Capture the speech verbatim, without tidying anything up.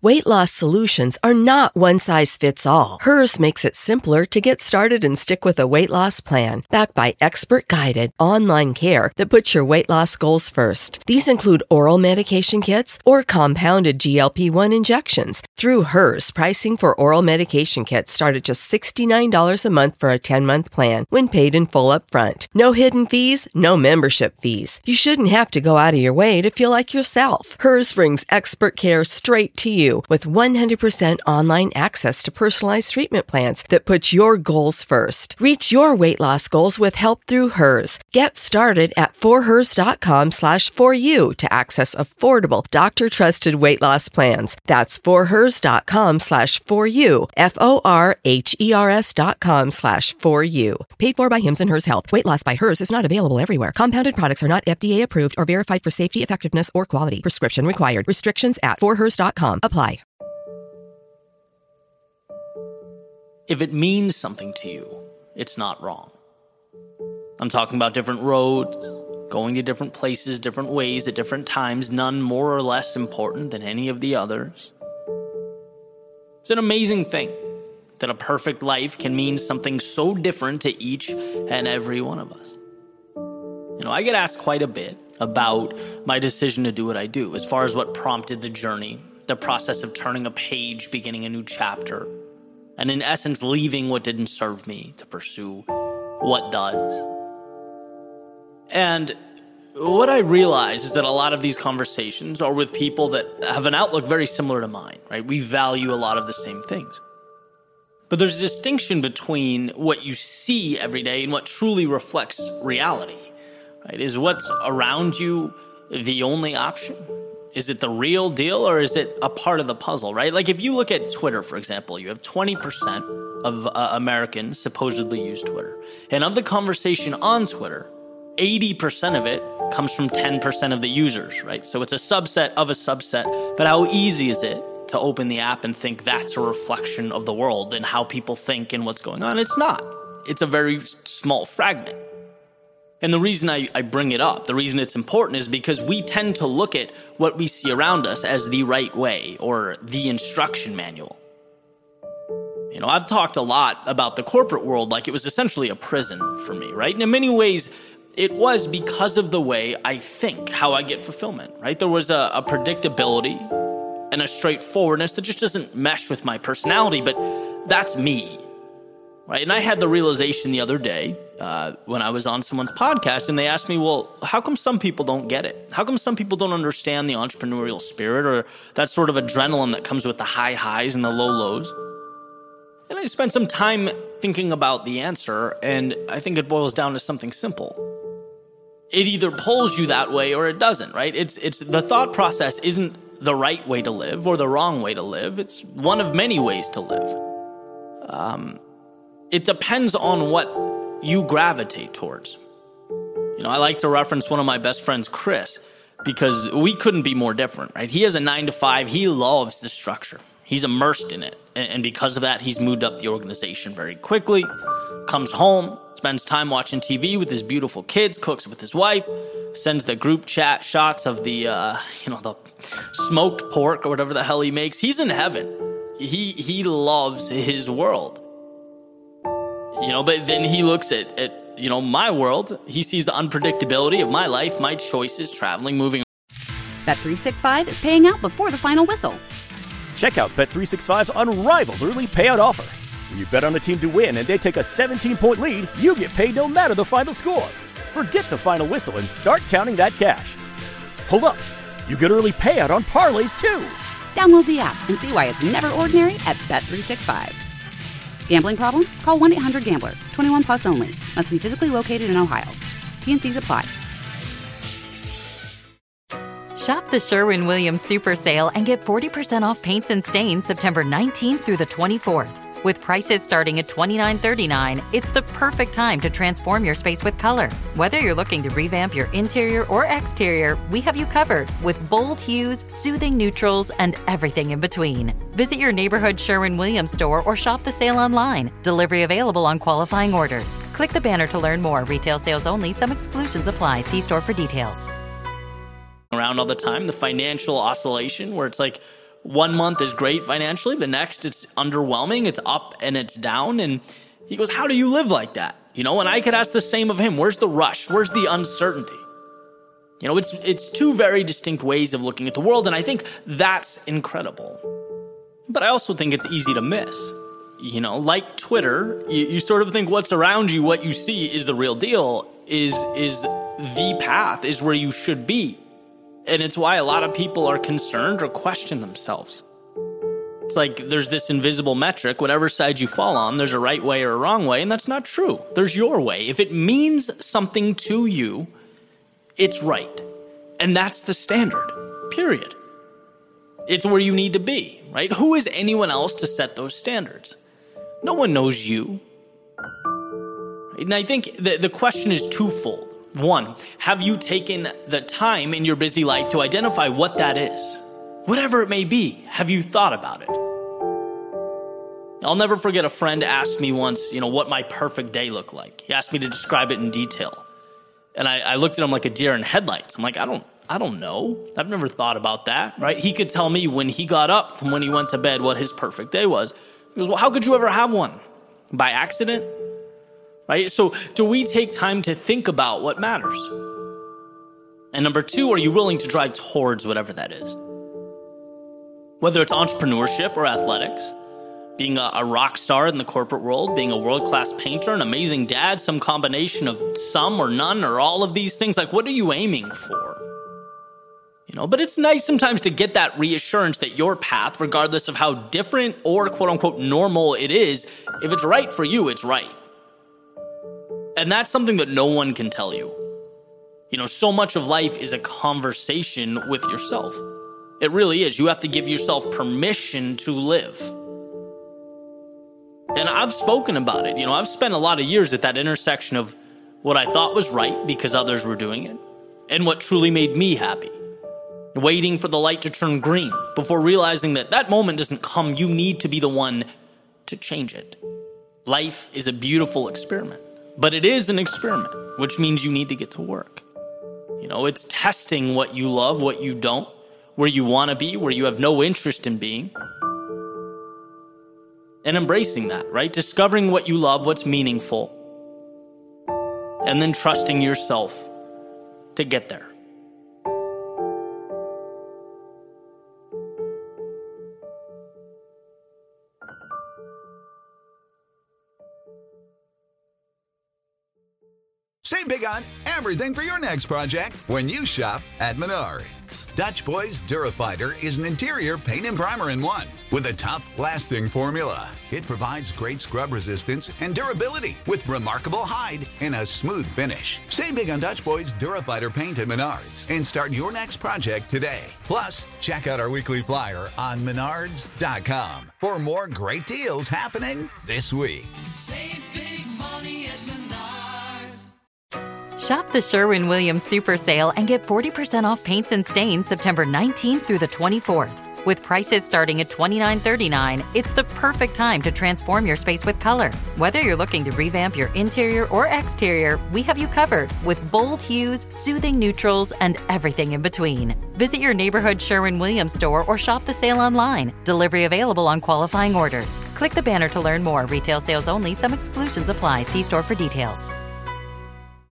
Weight loss solutions are not one size fits all. Hers makes it simpler to get started and stick with a weight loss plan, backed by expert-guided online care that puts your weight loss goals first. These include oral medication kits or compounded G L P one injections. Through Hers, pricing for oral medication kits start at just sixty-nine dollars a month for a ten-month plan when paid in full upfront. No hidden fees, no membership fees. You shouldn't have to go out of your way to feel like yourself. Hers brings expert care straight to you with one hundred percent online access to personalized treatment plans that put your goals first. Reach your weight loss goals with help through Hers. Get started at forhers.com slash for you to access affordable, doctor-trusted weight loss plans. That's forhers.com slash for you, F-O-R-H-E-R-S dot com slash for you. Paid for by Hims and Hers Health. Weight loss by Hers is not available everywhere. Compounded products are not F D A approved or verified for safety, effectiveness, or quality. Prescription required. Restrictions at for hers dot com. Apply. If it means something to you, it's not wrong. I'm talking about different roads, going to different places, different ways, at different times, none more or less important than any of the others. It's an amazing thing that a perfect life can mean something so different to each and every one of us. You know, I get asked quite a bit about my decision to do what I do, as far as what prompted the journey, the process of turning a page, beginning a new chapter, and in essence, leaving what didn't serve me to pursue what does. And what I realize is that a lot of these conversations are with people that have an outlook very similar to mine, right? We value a lot of the same things. But there's a distinction between what you see every day and what truly reflects reality, right? Is what's around you the only option? Is it the real deal, or is it a part of the puzzle, right? Like if you look at Twitter, for example, you have twenty percent of uh, Americans supposedly use Twitter. And of the conversation on Twitter, eighty percent of it comes from ten percent of the users, right? So it's a subset of a subset. But how easy is it to open the app and think that's a reflection of the world and how people think and what's going on? It's not. It's a very small fragment. And the reason I, I bring it up, the reason it's important, is because we tend to look at what we see around us as the right way or the instruction manual. You know, I've talked a lot about the corporate world like it was essentially a prison for me, right? And in many ways, it was because of the way I think, how I get fulfillment, right? There was a, a predictability and a straightforwardness that just doesn't mesh with my personality, but that's me, right? And I had the realization the other day uh, when I was on someone's podcast, and they asked me, well, how come some people don't get it? How come some people don't understand the entrepreneurial spirit or that sort of adrenaline that comes with the high highs and the low lows? And I spent some time thinking about the answer, and I think it boils down to something simple. It either pulls you that way or it doesn't, right? It's it's the thought process isn't the right way to live or the wrong way to live. It's one of many ways to live. Um, it depends on what you gravitate towards. You know, I like to reference one of my best friends, Chris, because we couldn't be more different, right? He has a nine to five. He loves the structure. He's immersed in it. And because of that, he's moved up the organization very quickly, comes home, spends time watching T V with his beautiful kids, cooks with his wife, sends the group chat shots of the, uh, you know, the smoked pork or whatever the hell he makes. He's in heaven. He he loves his world. You know, but then he looks at, at, you know, my world. He sees the unpredictability of my life, my choices, traveling, moving. Bet three sixty-five is paying out before the final whistle. Check out Bet three sixty-five's unrivaled early payout offer. When you bet on a team to win and they take a seventeen-point lead, you get paid no matter the final score. Forget the final whistle and start counting that cash. Hold up. You get early payout on parlays, too. Download the app and see why it's never ordinary at Bet three sixty-five. Gambling problem? Call one eight hundred gambler. twenty-one plus only. Must be physically located in Ohio. T and C's apply. Shop the Sherwin-Williams Super Sale and get forty percent off paints and stains September nineteenth through the twenty-fourth. With prices starting at twenty-nine thirty-nine, it's the perfect time to transform your space with color. Whether you're looking to revamp your interior or exterior, we have you covered with bold hues, soothing neutrals, and everything in between. Visit your neighborhood Sherwin-Williams store or shop the sale online. Delivery available on qualifying orders. Click the banner to learn more. Retail sales only. Some exclusions apply. See store for details. Around all the time, the financial oscillation where it's like, one month is great financially, the next it's underwhelming, it's up and it's down. And he goes, how do you live like that? You know, and I could ask the same of him. Where's the rush? Where's the uncertainty? You know, it's it's two very distinct ways of looking at the world, and I think that's incredible. But I also think it's easy to miss. You know, like Twitter, you, you sort of think what's around you, what you see is the real deal, is is the path, is where you should be. And it's why a lot of people are concerned or question themselves. It's like there's this invisible metric, whatever side you fall on, there's a right way or a wrong way, and that's not true. There's your way. If it means something to you, it's right. And that's the standard, period. It's where you need to be, right? Who is anyone else to set those standards? No one knows you. And I think the, the question is twofold. One, have you taken the time in your busy life to identify what that is? Whatever it may be, have you thought about it? I'll never forget a friend asked me once, you know, what my perfect day looked like. He asked me to describe it in detail. And I, I looked at him like a deer in headlights. I'm like, I don't, I don't know. I've never thought about that, right? He could tell me when he got up from when he went to bed what his perfect day was. He goes, well, how could you ever have one? By accident? Right? So do we take time to think about what matters? And number two, are you willing to drive towards whatever that is? Whether it's entrepreneurship or athletics, being a, a rock star in the corporate world, being a world-class painter, an amazing dad, some combination of some or none or all of these things. Like, what are you aiming for? You know, but it's nice sometimes to get that reassurance that your path, regardless of how different or quote-unquote normal it is, if it's right for you, it's right. And that's something that no one can tell you. You know, so much of life is a conversation with yourself. It really is. You have to give yourself permission to live. And I've spoken about it. You know, I've spent a lot of years at that intersection of what I thought was right because others were doing it and what truly made me happy. Waiting for the light to turn green before realizing that that moment doesn't come. You need to be the one to change it. Life is a beautiful experiment, but it is an experiment, which means you need to get to work. You know, it's testing what you love, what you don't, where you want to be, where you have no interest in being. And embracing that, right? Discovering what you love, what's meaningful, and then trusting yourself to get there. Save big on everything for your next project when you shop at Menards. Dutch Boys Durafighter is an interior paint and primer in one with a tough, lasting formula. It provides great scrub resistance and durability with remarkable hide and a smooth finish. Save big on Dutch Boys Durafighter paint at Menards and start your next project today. Plus, check out our weekly flyer on menards dot com for more great deals happening this week. Save big money at Menards. Shop the Sherwin-Williams Super Sale and get forty percent off paints and stains September nineteenth through the twenty-fourth. With prices starting at twenty-nine thirty-nine, it's the perfect time to transform your space with color. Whether you're looking to revamp your interior or exterior, we have you covered with bold hues, soothing neutrals, and everything in between. Visit your neighborhood Sherwin-Williams store or shop the sale online. Delivery available on qualifying orders. Click the banner to learn more. Retail sales only. Some exclusions apply. See store for details.